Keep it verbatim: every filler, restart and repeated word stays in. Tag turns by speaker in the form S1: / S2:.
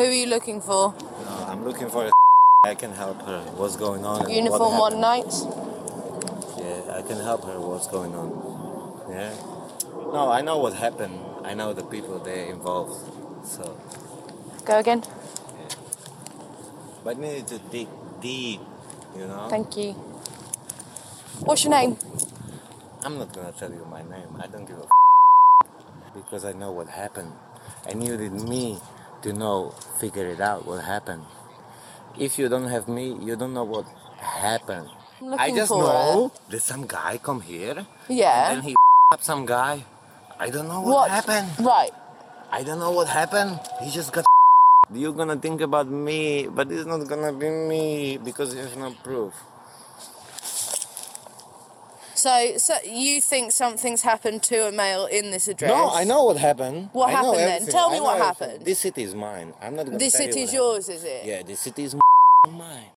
S1: Who are you looking for?
S2: No, I'm looking for a I can help her. What's going on? and
S1: Uniform
S2: what
S1: one
S2: happened.
S1: nights?
S2: Yeah, I can help her. What's going on? Yeah. No, I know what happened. I know the people they involved. So,
S1: Go again.
S2: but need to dig deep. You know.
S1: Thank you. What's your name?
S2: I'm not gonna tell you my name. I don't give a because I know what happened, and you need me to know, figure it out what happened. If you don't have me, you don't know what happened.
S1: I'm looking
S2: I just
S1: for
S2: know that some guy come here,
S1: Yeah.
S2: and then he up some guy. I don't know what,
S1: What?
S2: happened.
S1: Right.
S2: I don't know what happened. He just got. You're gonna think about me, but it's not gonna be me because there's no proof.
S1: So, so you think something's happened to a male in this address?
S2: No, I know what happened.
S1: What
S2: I know
S1: happened then?
S2: everything.
S1: Tell
S2: I
S1: me
S2: know
S1: what
S2: everything.
S1: happened.
S2: This city is mine. I'm not gonna
S1: This
S2: tell you
S1: city's
S2: what
S1: yours,
S2: happened.
S1: is it?
S2: Yeah, this city is mine.